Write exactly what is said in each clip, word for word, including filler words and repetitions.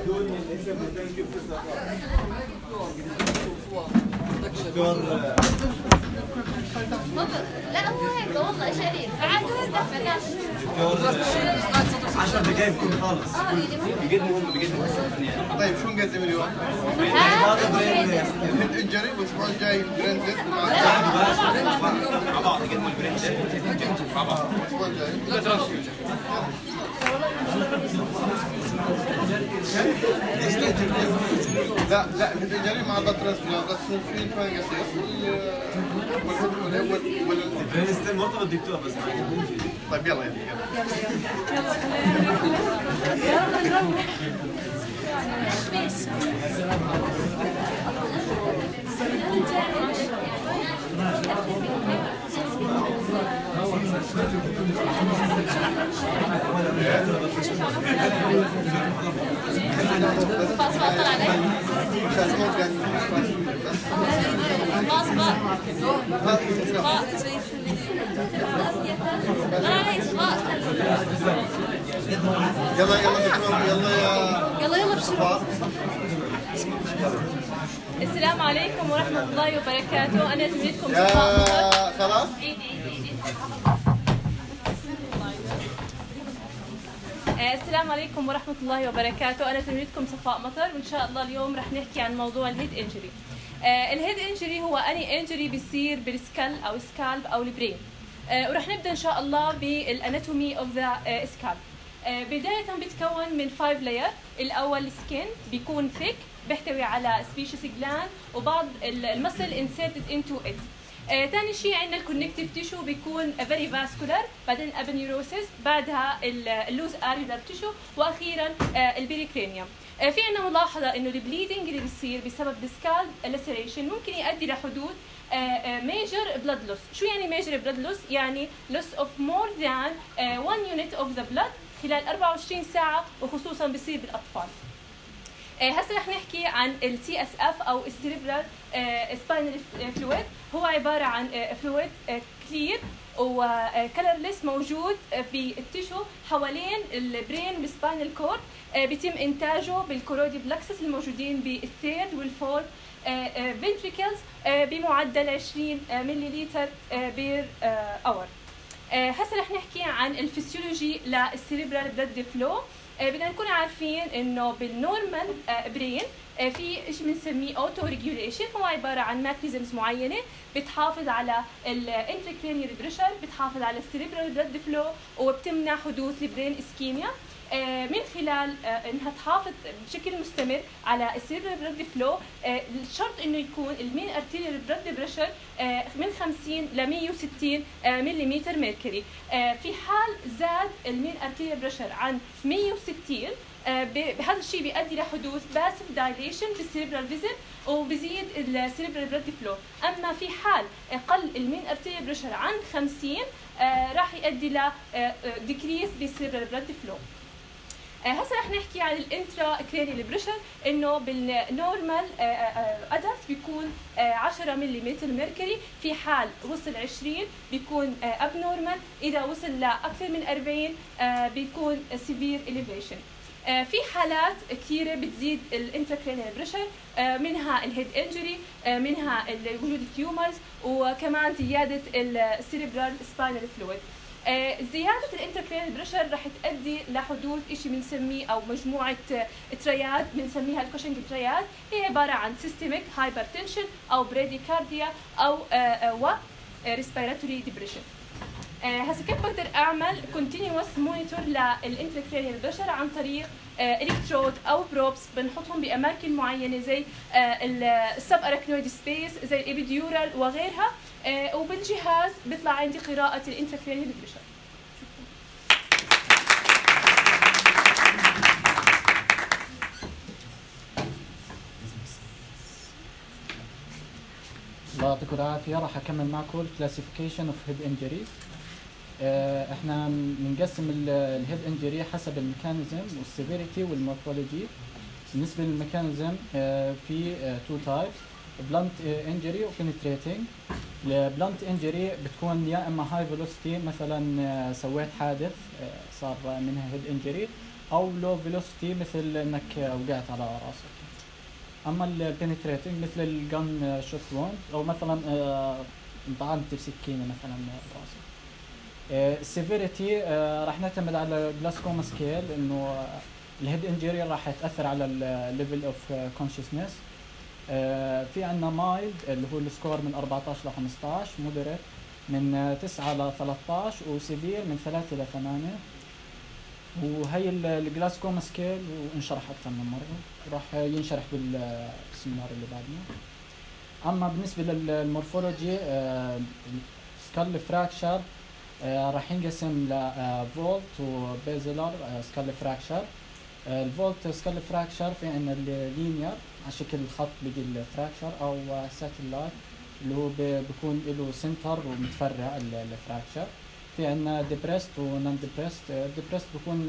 لا هو هيك والله شريف فعادي استحمل عشر دقائق بكون خالص. بيقدموا هم بيقدموا. طيب شو نقدم اليوم؟ هذا برين الهيد انجري والاسبوع الجاي برين ديث مع بعض يقدموا البرين مع بعض الاسبوع الجاي. لا لا الهيد انجري مع ضغط ترانسبلانت ضغط سنفين فانجاسيس وال البرين ستيم مرتبط بالدكتور بس. طيب يلا يلا يلا يلا يلا يلا يلا بسرعة. السلام عليكم ورحمة الله وبركاته. أنا زميلتكم صفاء مطر. خلاص؟ السلام عليكم ورحمة الله وبركاته. أنا زميلتكم صفاء مطر، وإن شاء الله اليوم رح نحكي عن موضوع الهيد انجري. الهيد انجري هو أني انجري بيصير بالسكال أو سكالب أو البرين. ورح نبدأ إن شاء الله بالاناتومي اوف ذا سكالب. بداية بتكون من فايف لاير. الأول سكين بيكون ثيك بيحتوي على سبيشيس جلاند وبعض المسل انسيرتد انتو ات. ثاني شيء عندنا الكونكتيف تيشو بيكون فيري فاسكولار، بعدين ابنيوروسيس، بعدها اللوز اريولار تيشو، واخيرا البيريكرينيوم. في عندنا ملاحظه انه البليدنج اللي بيصير بسبب السكال لاسيريشن ممكن يؤدي لحدوث ميجر بلاد لوس. شو يعني ميجر بلاد لوس؟ يعني لوس اوف مور ذان one unit of the blood خلال أربعة وعشرين ساعه، وخصوصا بيصير بالاطفال. هسه رح نحكي عن السي اس اف او السيريبرال سباينال فلويد. هو عباره عن فلويد كلير وكلرلس موجود بالتيشو حوالين البرين بالسباينال كورد. بيتم انتاجه بالكورودي بلاكسس الموجودين بالثيرد والفورث فنتريكلز بمعدل عشرين مليلتر بير اور. هسه رح نحكي عن الفسيولوجي للسيريبرال بلاد فلو. بدنا نكون عارفين انه بالنورمال برين في شيء بنسميه اوتو ريجوليشن، هو عباره عن ميكانيزمز معينه بتحافظ على الانتركرينيال بريشر، بتحافظ على السيريبرال بلاد فلو، وبتمنع حدوث البرين اسكيميا من خلال انها تحافظ بشكل مستمر على السيريبرال بلاد فلو. الشرط انه يكون المين ارتيريال بلاد بريشر من خمسين ل مية وستين ملم ميركوري. في حال زاد المين ارتيريال بريشر عن مية وستين بهذا الشيء بيؤدي لحدوث باسف دايليشن بالسيريبرال فيزل وبزيد السيريبرال بلاد فلو. اما في حال قل المين ارتيريال بريشر عن خمسين راح يؤدي ل ديكريس بالسيريبرال بلاد فلو. هسه رح نحكي عن الانترا كرينيال بريشر. انه بالنورمال ادلت بيكون عشرة ملم ميركوري، في حال وصل عشرين بيكون اب نورمال، اذا وصل لاكثر من أربعين بيكون سيفير اليفيشن. في حالات كثيره بتزيد الانتراكرينيال بريشر، منها الهيد انجري، منها وجود التيومرز، وكمان زياده السيريبرال سباينال فلويد. زياده الانتراكرينيال بريشر رح تؤدي لحدوث شيء بنسميه او مجموعه ترياد بنسميها الكوشنج ترياد. هي عباره عن سيستميك هايبرتنشن او بريديكارديا او و ريسبيراتوري ديبريشن. هسه كيف بقدر اعمل كونتينيوس مونيتور للانتراكرينيال بريشر؟ عن طريق الكترود او بروبس بنحطهم باماكن معينه زي السب اراكنويد سبيس، زي الابيديورال وغيرها، وبالجهاز بيطلع عندي قراءه الانتراكرينيال بريشر. الله يعطيكم العافيه. راح اكمل معكم الكلاسيفيكيشن اوف هيد انجريز. احنا بنقسم الهيد انجري حسب الميكانيزم والسيفيريتي والمورفولوجي. بالنسبه للميكانيزم في تو تايبس، بلانت انجري وبنتريتنج. البلانت انجري بتكون يا اما هاي فيلوسيتي، مثلا سويت حادث صار منها هيد انجري، او لو فيلوسيتي مثل انك وقعت على راسك. اما البنتريتنج مثل الجن شوت ووند او مثلا انطعنت بسكينه مثلا براسك. السيفيريتي راح نعتمد على جلاسكوما سكيل، انه الهيد انجري راح تاثر على الليفل اوف كونشسنس. في عندنا مايلد اللي هو السكور من أربعة عشر ل خمسة عشر، مودريت من تسعة ل ثلاثة عشر، وسيفير من ثلاثة ل ثمانية. وهي الجلاسكوما سكيل وانشرح اكثر من مره، راح ينشرح بالسيمينار اللي بعدنا. اما بالنسبه للمورفولوجي سكال فراكشر راح ينقسم لفولت وبيزلر سكال فراكشر. الفولت سكال فراكشر في عندنا اللينير على شكل خط بيجي الفراكشر، او ساتلايت اللي هو بيكون له سنتر ومتفرع الفراكشر. في عندنا ديبريست ونون ديبريست. ديبريست بيكون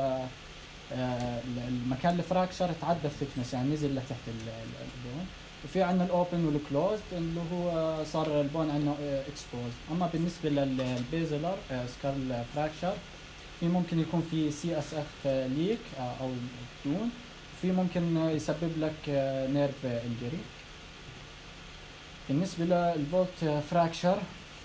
المكان الفراكشر تعدى الثيكنس، يعني نزل لتحت البون. وفي عندنا الاوبن والكلوزد اللي هو صار البون عندنا اكسبوز. اما بالنسبه للبيزلر سكال فراكشر في ممكن يكون في سي اس اف ليك او دون، في ممكن يسبب لك نيرف انجري. بالنسبه للفولت فراكشر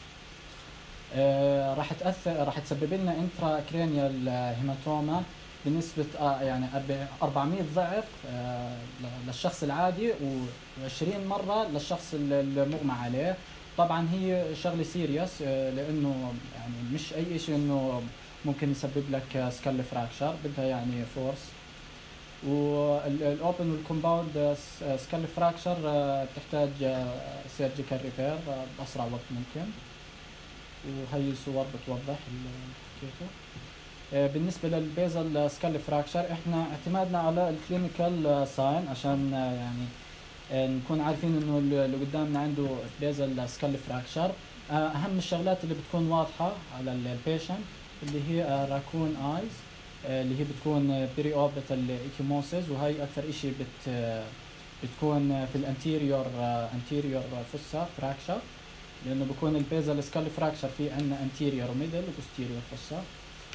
آه راح تاثر راح تسبب لنا انترا كرينيال هيماتوما بنسبه آه يعني أربعمية ضعف آه للشخص العادي وعشرين مره للشخص المغمى عليه. طبعا هي شغله سيريس آه لانه يعني مش اي شيء انه ممكن يسبب لك سكال فراكشر، بدها يعني فورس. والاوبن والكومباوند سكال فراكشر آه بتحتاج سيرجيكال ريبير باسرع وقت ممكن، وهي صور بتوضح الكيتو. بالنسبه للبيزل سكال فراكشر احنا اعتمادنا على الكلينيكال ساين عشان يعني نكون عارفين انه اللي قدامنا عنده بيزل سكال فراكشر. اهم الشغلات اللي بتكون واضحه على البيشنت اللي هي راكون ايز اللي هي بتكون بري اوربيتال ايكيموسيس، وهي اكثر شيء بت بتكون في الانتيريور انتيريور فوسا فراكشر، لانه بكون البيزل سكال فراكشر في عندنا انتيريور وميدل وبوستيريور فوسا.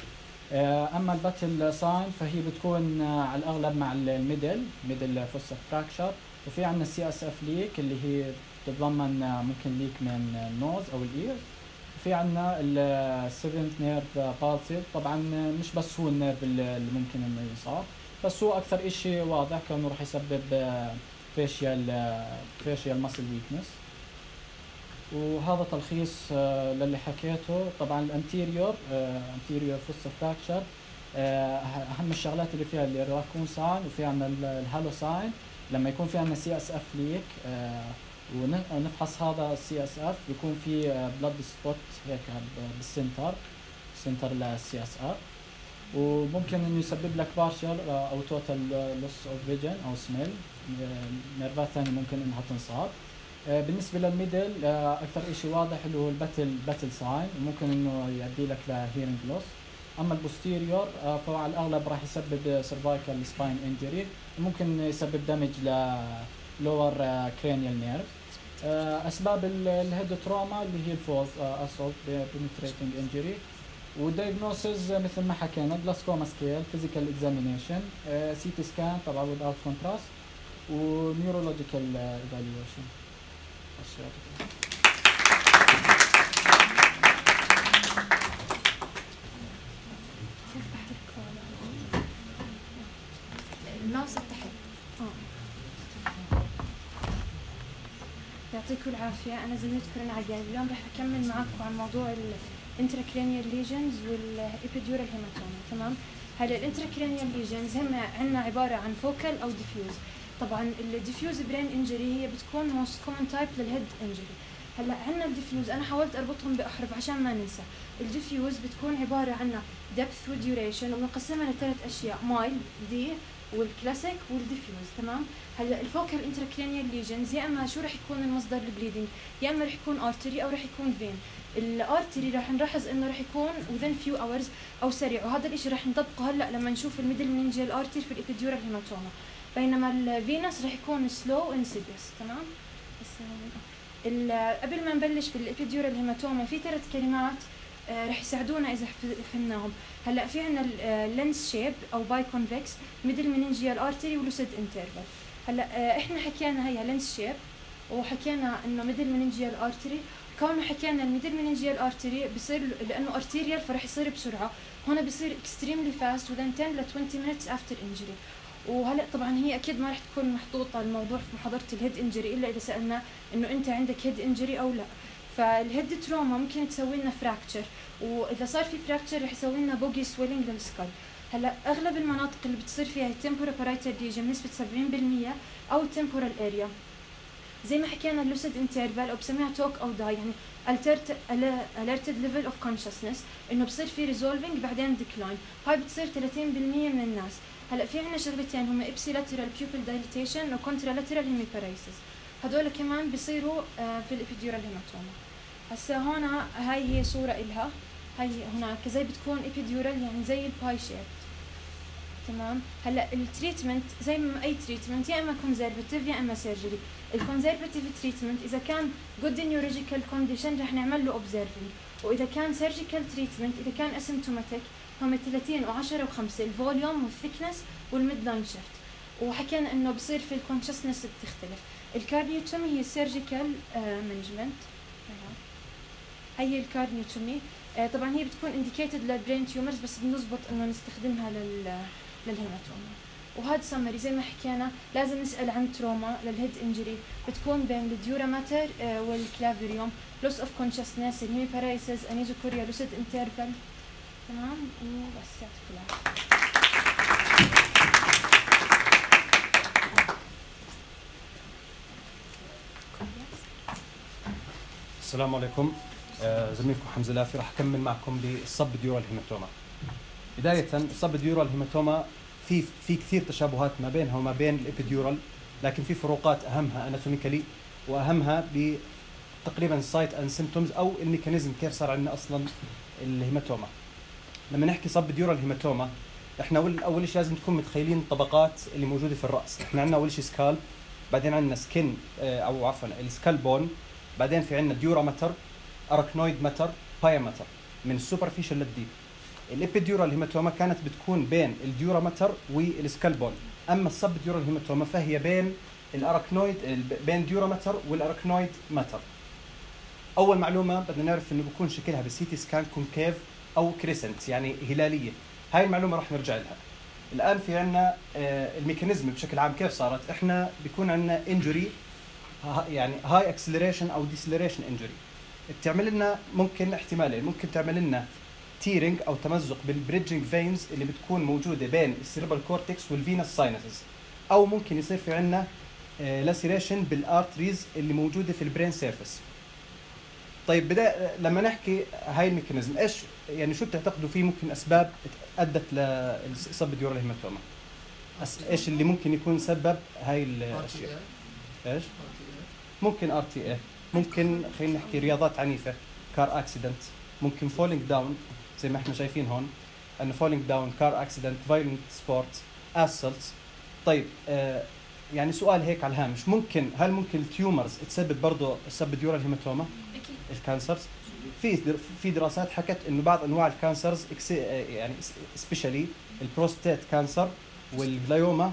اما الباتل ساين فهي بتكون على الاغلب مع الميدل ميدل فوسا فراكشر. وفي عندنا السي اس اف ليك اللي هي تتضمن ممكن ليك من النوز او الاير. وفي عندنا السيفنث نيرف بالسيل، طبعا مش بس هو النيرف اللي ممكن انه يصاب، بس هو اكثر شيء واضح كانه راح يسبب فيشيال فيشيال ماسل ويكنس. وهذا تلخيص للي حكيته. طبعا الانتيريور انتيريور فوسا فراكشر اهم الشغلات اللي فيها اللي الراكون ساين، وفي عندنا الهالو ساين لما يكون في عندنا سي اس اف ليك ونفحص هذا السي اس اف بيكون في بلاد سبوت هيك بالسنتر سنتر للسي اس اف، وممكن انه يسبب لك بارشل او توتال لوس اوف فيجن او سميل. نيرفات ثانيه ممكن انها تنصاب. بالنسبه للميدل اكثر شيء واضح اللي هو الباتل باتل ساين، ممكن انه يؤدي لك لهيرنج لوس. اما البوستيريور فهو على الاغلب راح يسبب سيرفايكال سباين انجري، ممكن يسبب دمج للور كرينيال نيرف. اسباب الهيد تروما اللي هي الفولز اسولت بنتريتنج انجري. والدايجنوسز مثل ما حكينا جلاسكوما سكيل، فيزيكال اكزامينيشن، سي تي سكان طبعا without كونتراست، ونيورولوجيكال ايفالويشن. الماوس تحت. يعطيكم العافية. أنا زميلتكم رنا عقيل. اليوم راح أكمل معكم عن موضوع الانتراكرينيال ليجنز والإبيديورال هيماتوما. تمام. هلا الانتراكرينيال ليجنز هم عندنا عبارة عن فوكال أو ديفيوز. طبعا الديفيوز برين انجري هي بتكون موست كومن تايب للهيد انجري. هلا عندنا الديفيوز انا حاولت اربطهم باحرف عشان ما ننسى. الديفيوز بتكون عباره عن depth وديوريشن، وبنقسمها لثلاث اشياء: مايل دي والكلاسيك والديفيوز. تمام. هلا الفوكال انتراكرينيال ليجنز يا اما شو راح يكون المصدر البليدنج، يا اما راح يكون ارتري او راح يكون فين. الارتري راح نلاحظ انه راح يكون within few hours او سريع، وهذا الشيء راح نطبقه هلا لما نشوف الميدل مننجيال ارتري في الابيديورال هيماتوما. بينما الفينس راح يكون سلو انسيديوس. تمام. قبل ما نبلش بالابيديورال هيماتوما في ثلاث كلمات آه رح يساعدونا اذا فهمناهم. هلا في عندنا اللينس شيب او باي كونفكس ميدل مننجيال ارتري ولوسيد انترفال. هلا آه احنا حكينا هي لينس شيب وحكينا انه ميدل مننجيال ارتري. كونه حكينا الميدل مننجيال ارتري بصير لانه ارتيريال فرح يصير بسرعه، هون بصير اكستريملي فاست within ten ل twenty minutes after injury. وهلا طبعا هي اكيد ما رح تكون محطوطه الموضوع في محاضره الهيد انجري الا اذا سالنا انه انت عندك هيد انجري او لا. فالهيد تروما ممكن تسوي لنا فراكتشر، واذا صار في فراكتشر رح يسوي لنا بوجي سويلنج للسكال. هلا اغلب المناطق اللي بتصير فيها التمبورال بارايتال ليجن بنسبه سبعين بالمية او التمبورال اريا، زي ما حكينا اللوسيد انترفال او بسميها توك او داي، يعني alerted level of consciousness، انه بصير في ريزولفينج بعدين ديكلاين. هاي بتصير ثلاثين بالمية من الناس. هلا في عندنا شغلتين هم ابسيلاترال بيوبل دايليتيشن وكونترالاترال هيميباريسيس، هدول كمان بيصيروا في الابيديورال هيماتوما. هسا هون هاي هي صوره إلها، هاي هناك زي بتكون ابيديورال يعني زي الباي شيب. تمام. هلا التريتمنت زي ما اي تريتمنت يا اما كونزرفاتيف يا اما سيرجري. الكونزرفاتيف تريتمنت اذا كان جود نيورولوجيكال كونديشن رح نعمل له اوبزرفنج، واذا كان سيرجيكال تريتمنت اذا كان اسيمتوماتيك هم ثلاثين وعشرة وخمسة الفوليوم والثيكنس والميد لاين شيفت. وحكينا انه بصير في الكونشسنس بتختلف. الكارديوتومي هي سيرجيكال مانجمنت. هي الكارديوتومي آه طبعا هي بتكون انديكيتد للبرين تيومرز، بس بنظبط انه نستخدمها لل للهيماتوما. وهذا سمري زي ما حكينا لازم نسال عن تروما للهيد انجري، بتكون بين الديورا ماتر آه والكلافيريوم، لوس اوف كونشسنس، الهيميباريسيس، انيزوكوريا، لوسيد انترفال. تمام. وبس يعطيكم العافيه. السلام عليكم. آه زميلكم حمزه لافي راح اكمل معكم بالسب ديورال هيماتوما. بدايه السب ديورال هيماتوما في في كثير تشابهات ما بينها وما بين الابيديورال، لكن في فروقات اهمها اناتوميكالي واهمها بتقريبا سايت اند سيمبتومز او الميكانيزم كيف صار عندنا اصلا الهيماتوما. لما نحكي سب ديورال هيماتوما احنا اول اول شيء لازم تكون متخيلين الطبقات اللي موجوده في الراس. احنا عندنا اول شيء سكالب، بعدين عندنا سكين او عفوا السكال بون، بعدين في عندنا ديورا ماتر، اراكنويد ماتر، بايا ماتر، من السوبرفيشال للديب. الابيديورال هيماتوما كانت بتكون بين الديورا ماتر والسكال بون، اما السب ديورال هيماتوما فهي بين الاراكنويد بين ديورا ماتر والاراكنويد ماتر. اول معلومه بدنا نعرف انه بيكون شكلها بالسي تي سكان كونكيف او كريسنت يعني هلاليه. هاي المعلومه راح نرجع لها. الان في عندنا الميكانيزم بشكل عام كيف صارت. احنا بيكون عندنا انجري يعني هاي اكسلريشن او ديسلريشن انجري، بتعمل لنا ممكن احتمالين، ممكن تعمل لنا تيرنج او تمزق بالبريدجنج فينز اللي بتكون موجوده بين السيربرال كورتكس والفينس ساينسز، او ممكن يصير في عندنا لاسيريشن بالارتريز اللي موجوده في البرين سيرفيس. طيب بدا لما نحكي هاي الميكانيزم ايش يعني شو بتعتقدوا فيه ممكن اسباب ادت للسب ديورال هيماتوما؟ ايش اللي ممكن يكون سبب هاي الاشياء؟ ايش؟ ممكن ار تي اي، ممكن خلينا نحكي رياضات عنيفه، كار اكسيدنت، ممكن فولينج داون زي ما احنا شايفين هون انه فولينج داون، كار اكسيدنت، فايلنت سبورت، اسلت. طيب آه يعني سؤال هيك على الهامش، ممكن هل ممكن التيومرز تسبب برضه السب ديورال هيماتوما؟ اكيد. الكانسرز في في دراسات حكت انه بعض انواع الكانسرز يعني سبيشالي البروستات كانسر والجلايوما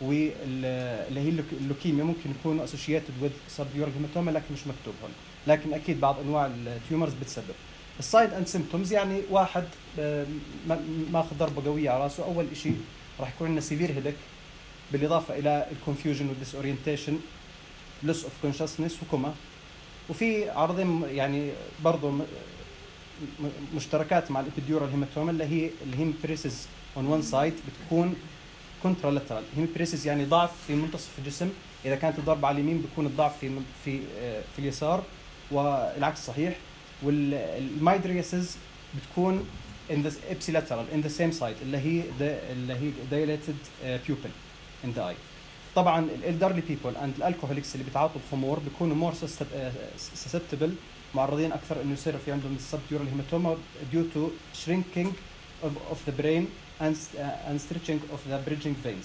واللي هي اللوكيميا ممكن يكونوا اسوشيتد وذ سب ديورال هيماتوما، لكن مش مكتوب هون، لكن اكيد بعض انواع التيومرز بتسبب. السايد اند سيمبتومز يعني واحد ماخذ ضربه قويه على راسه، اول شيء راح يكون عندنا سيفير هيدك بالاضافه الى الكونفيوجن والديس اورينتيشن، لوس اوف كونشسنس وكوما. وفي عرضين يعني برضه مشتركات مع الابيديورال هيماتوما اللي هي الهيمبريسيس اون وان سايد بتكون كونترالاترال. هيمبريسيس يعني ضعف في منتصف الجسم، اذا كانت الضربه على اليمين بيكون الضعف في في في اليسار والعكس صحيح. والمايدريسز بتكون in the ipsilateral in the same side اللي هي اللي هي dilated pupil in the eye. طبعا الالدرلي بيبل اند الالكوهوليكس اللي بيتعاطوا الخمور بيكونوا مور susceptible، معرضين اكثر انه يصير في عندهم subdural hematoma due to shrinking of, of the brain and, uh, and stretching of the bridging veins.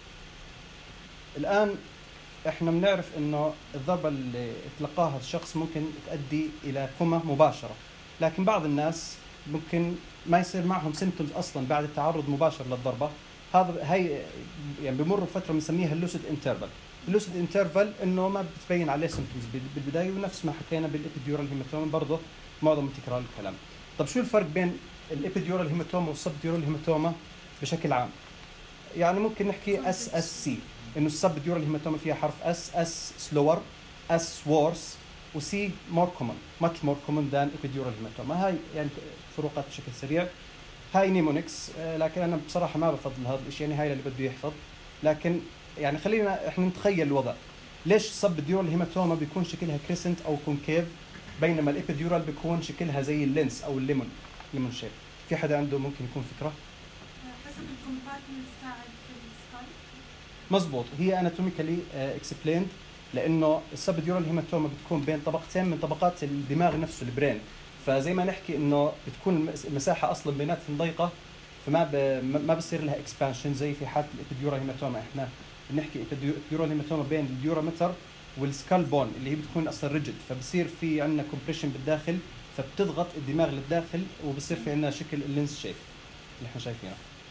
الان احنا بنعرف انه الضربه اللي تلقاها الشخص ممكن تؤدي الى كوما مباشره، لكن بعض الناس ممكن ما يصير معهم سيمتومز اصلا بعد التعرض مباشر للضربه. هذا هي يعني بمروا بفتره بنسميها اللوسيد انترفال. اللوسيد انترفال انه ما بتبين عليه سيمتومز بالبدايه، ونفس ما حكينا بالابيديورال هيماتوما برضه معظم تكرار الكلام. طب شو الفرق بين الابيديورال هيماتوما والسبديورال هيماتوما بشكل عام؟ يعني ممكن نحكي اس اس سي، انه السبديورال هيماتوما فيها حرف اس اس سلور، اس وورس، وسي مور كومن ماتش مور كومن ذان ابيديورال هيماتوما. هاي يعني فروقات بشكل سريع. هاي نيمونكس، لكن انا بصراحه ما بفضل هذا الشيء، يعني هاي اللي بده يحفظ. لكن يعني خلينا احنا نتخيل الوضع. ليش السبديورال هيماتوما بيكون شكلها كريسنت او كونكيف، بينما الابيديورال بيكون شكلها زي اللينس او الليمون ليمون شيب؟ في حدا عنده ممكن يكون فكره؟ حسب الكومبارتمنتس تاع السكال. مزبوط، هي اناتوميكالي اكسبليند، لانه السبديورال هيماتوما بتكون بين طبقتين من طبقات الدماغ نفسه البرين، فزي ما نحكي انه بتكون المساحه اصلا بيناتهم ضيقه، فما ب... ما بصير لها اكسبانشن زي في حاله الابيديورال هيماتوما. احنا بنحكي الابيديورال هيماتوما بين الديورامتر والسكال بون اللي هي بتكون اصلا ريجد، فبصير في عندنا كومبريشن بالداخل، فبتضغط الدماغ للداخل وبصير في عندنا شكل اللينس شيب اللي احنا شايفينه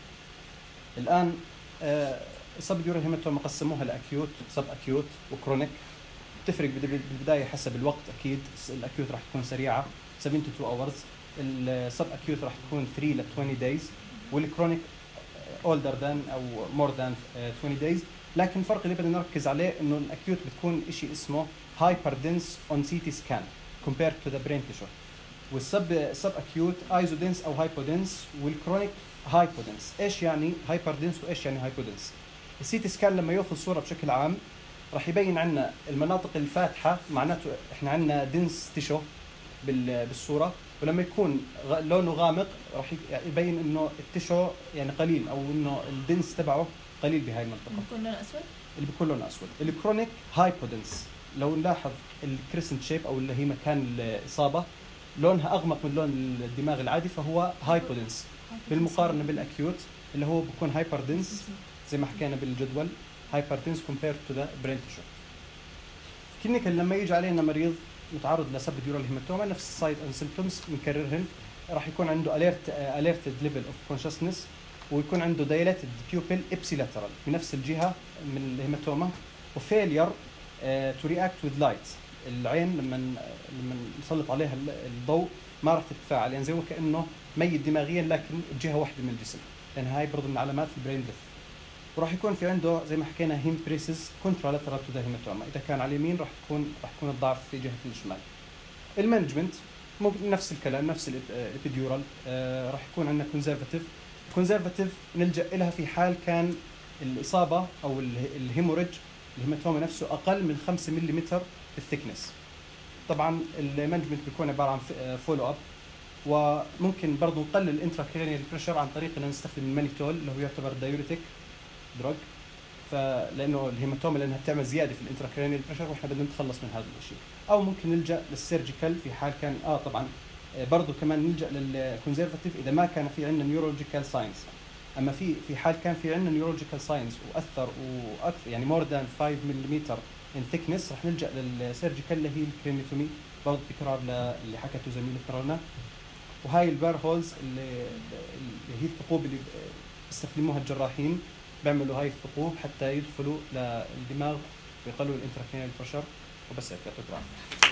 الان. آه السبديورال هيماتوما قسموها لاكيوت، سب اكيوت، وكرونيك. تفرق بالبدايه حسب الوقت اكيد. الاكيوت راح تكون سريعه سبعة to two hours، السب اكيوت راح تكون ثلاثة ل عشرين days، والكرونيك older than او more than twenty days. لكن الفرق اللي بدنا نركز عليه انه الاكيوت بتكون شيء اسمه hyper dense on سي تي scan compared to the brain tissue، والسب سب اكيوت ايزودنس او هايبودنس، والكرونيك هايبودنس. ايش يعني هايبر دنس وايش يعني هايبودنس؟ السي تي سكان لما ياخذ صوره بشكل عام راح يبين عندنا المناطق الفاتحه، معناته احنا عندنا دنس تيشو بالصوره، ولما يكون لونه غامق راح يبين انه التيشو يعني قليل، او انه الدنس تبعه قليل بهاي المنطقه. بيكون لونه اسود؟ اللي بيكون لونه اسود. الكرونيك هايبودنس لو نلاحظ الكريسنت شيب او اللي هي مكان الاصابه لونها اغمق من لون الدماغ العادي، فهو هايبودنس، بالمقارنه بالاكيوت اللي هو بيكون هايبر دنس زي ما حكينا بالجدول، هايبر دنس كومبيرد تو ذا برين تيشو. كلينيكال لما يجي علينا مريض متعرض لسبديورال هيماتوما، نفس السايد اند سيمبتومز بنكررهن. راح يكون عنده اليرت اليرتد ليفل اوف كونشسنس، ويكون عنده دايليتد بيوبل ابسيلاترال بنفس الجهه من الهيماتوما، وفيلير تو رياكت وذ لايت. العين لما لما نسلط عليها الضوء ما راح تتفاعل، يعني زي وكانه ميت دماغيا لكن جهه واحده من الجسم، لان هاي برضه من علامات البرين ديث. وراح يكون في عنده زي ما حكينا هيم بريسز كونترالاترال تو ذا هيماتوما، اذا كان على اليمين راح تكون راح يكون الضعف في جهه الشمال. المانجمنت ممكن نفس الكلام، نفس الابيديورال. آه راح يكون عندنا كونزرفاتيف. كونزرفاتيف نلجا لها في حال كان الاصابه او الهيموريج الهيماتوما نفسه اقل من خمسة ملم بالثيكنس. طبعا المانجمنت بيكون عباره عن فولو اب، وممكن برضه نقلل الانتراكرينيال بريشر عن طريق ان نستخدم المانيتول اللي هو يعتبر دايوريتيك دراج، فلانه الهيماتوما لانها بتعمل زياده في الانتراكرينيال بريشر واحنا بدنا نتخلص من هذا الشيء. او ممكن نلجا للسيرجيكال في حال كان اه طبعا برضه كمان نلجا للكونزرفاتيف اذا ما كان في عندنا نيورولوجيكال ساينس. اما في في حال كان في عندنا نيورولوجيكال ساينس واثر واكثر يعني مور ذان خمسة ملم ان ثيكنس، رح نلجا للسيرجيكال اللي هي الكرينيتومي، برضه تكرار اللي حكته زميلتنا رنا. وهاي البار هولز اللي, اللي هي الثقوب اللي بيستخدموها الجراحين، بيعملوا هاي الثقوب حتى يدخلوا للدماغ ويقللوا الانتراكرينيال بريشر. وبس هيك يعطيك العافيه.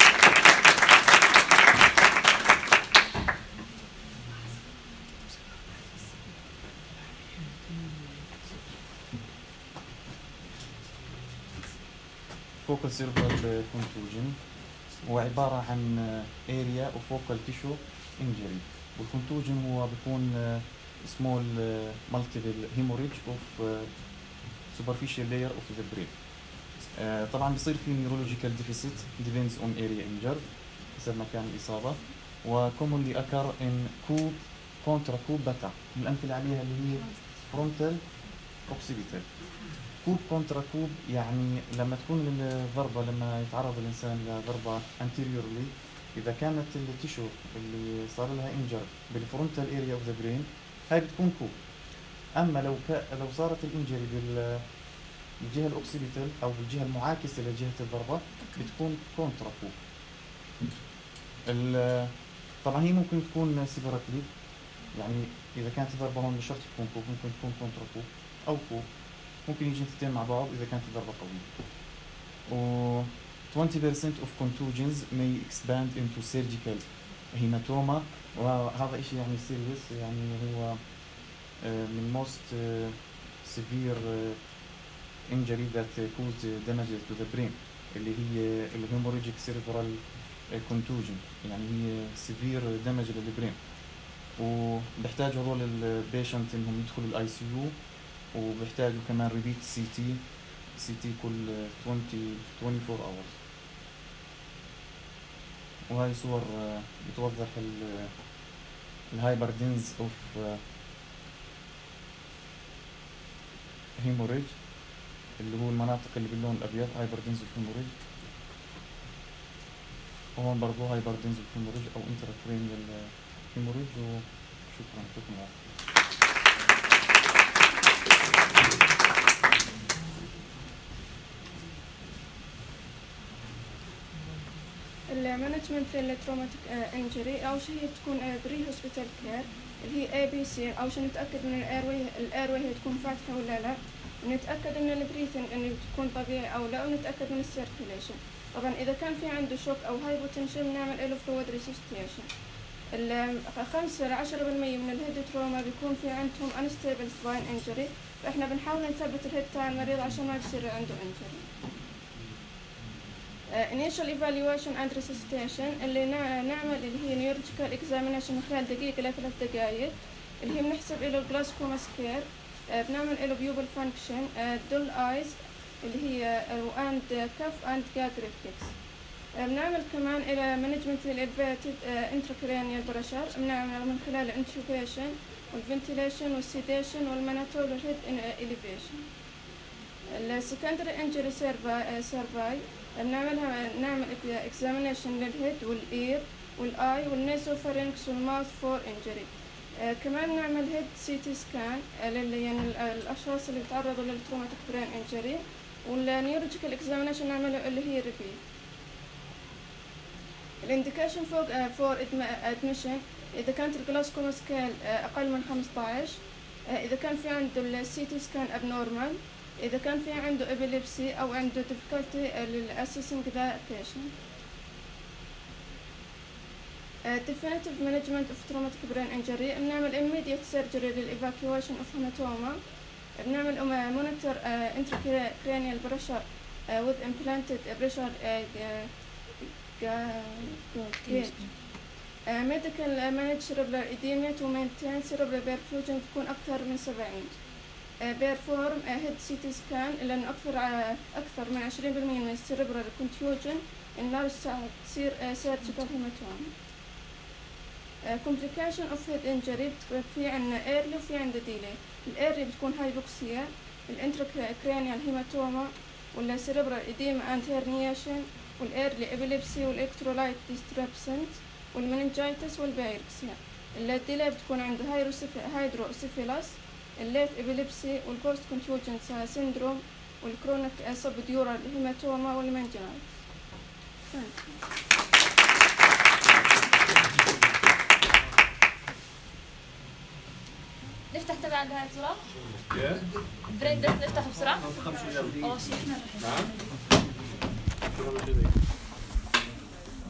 فوكال سيرفر كونتوجن هو عبارة عن اريا وفوكال تيشو انجري، والكونتوجن هو بيكون سمول مالتيبل هيموريج اوف سوبرفيشال لاير اوف ذا برين. طبعا بيصير في نيورولوجيكال ديفيسيت ديبيندز اون اريا انجر حسب مكان الاصابة، وكومونلي اكر ان كوب كونترا كوب باتا. الامثلة عليها اللي هي فرونتال اوكسيبيتال. كوب كونترا كوب يعني لما تكون الضربة، لما يتعرض الإنسان لضربة anteriorly، إذا كانت التيشو اللي صار لها انجر بالفرونتال اريا اوف ذا برين هاي بتكون كوب. أما لو ك... لو صارت الانجري بالجهة الأوكسيبيتال أو بالجهة المعاكسة لجهة الضربة بتكون كونترا كوب. ال... طبعا هي ممكن تكون سيبراتلي، يعني اذا كانت الضربه هون مش شرط تكون كوب، ممكن تكون كونترا كوب او كوب، ممكن يجي اثنتين مع بعض اذا كانت الضربه قويه. و twenty percent of contusions may expand into surgical hematoma، وهذا شيء يعني سيريس، يعني هو من most severe injury that cause damages to the brain، اللي هي الهيموريجيك cerebral contusion، يعني هي severe damage للبرين. وبيحتاج هذول البيشنت انهم يدخلوا الاي سي يو، وبيحتاجوا كمان ريبيت سي تي سي تي كل twenty twenty-four hours. وهي صور بتوضح الهايبردنز اوف هيموريج، اللي هو المناطق اللي باللون الابيض هايبردنز اوف هيموريج. وهون برضو هايبردنز اوف هيموريج او انتراكرينيال هيموريج. وشكرا لكم. المانجمنت للتروماتيك انجري اول شيء تكون بري هوسبيتال كير اللي هي اي بي سي، اول شيء نتاكد من الايروي الايروي هي تكون فاتحه ولا لا، ونتاكد من البريثنج انه تكون طبيعي او لا، ونتاكد من السيركيليشن. طبعا اذا كان في عنده شوك او هايبوتنشن بنعمل له فلويد ريسوستيشن. خمسة لعشرة بالمية من الهيد تروما بيكون في عندهم انستيبل سباين انجري، فاحنا بنحاول نثبت الهيد تاع المريض عشان ما يصير عنده انجري. Uh, initial evaluation and resuscitation اللي نعمل اللي هي neurological examination خلال دقيقة إلى ثلاث دقائق، اللي هي بنحسب له الجلاسكوما سكير، uh, بنعمل له بيوبل فانكشن، دول ايز اللي هي and cuff and gag reflex. uh, بنعمل كمان إلى management للإلفيتد intracranial pressure، بنعمل من خلال الانتوبيشن والفنتيليشن والسيديشن والمانيتول والهيد elevation. السكندري انجري سيرفاي بنعملها نعمل examination للهيد والاير والاي والنيسوفارينكس والماوث فور انجري. آه كمان نعمل هيد سي تي سكان للي يعني الاشخاص اللي بيتعرضوا للتروماتيك برين انجري، والنيورولوجيكال اكزامينشن نعمله اللي هي ريبيت. الانديكيشن فور فور ادميشن اذا كانت الجلاسكوما سكيل اقل من خمسطعش، آه اذا كان في عنده السي تي سكان ابنورمال، إذا كان في عنده إبيليبسي أو عنده difficulty للأسسنج ذا patient. definitive management of traumatic brain injury بنعمل immediate surgery للإيفاكيويشن of hematoma، بنعمل monitor intracranial pressure with implanted pressure gauge. medical manage cerebral edema to maintain cerebral perfusion تكون أكثر من سبعين. بيرفورم هيد سي تي سكان لأنه أكثر أكثر من عشرين بالمية من السيربرال كونتيوجن النار تصير سيرجيكال هيماتوما. كومبليكيشن اوف هيد انجري في عندنا ايرلي وفي عندنا ديلي. الايرلي بتكون هايبوكسيا، الانتراكرانيال هيماتوما ولا سيربرال إديما اند هيرنياشن، والايرلي ابيليبسي والالكترولايت ديستربسنت والمننجايتس والبايركسيا. الديلي بتكون عنده هايدروسيفيلاس، الليت إبيليبسي والبوست كونتيوجن سيندروم والكرونيك سبديورال هيماتوما والمنجنايت. نفتح تبع هاي بسرعة؟ برين نفتح بسرعة؟ أول شيء. نعم.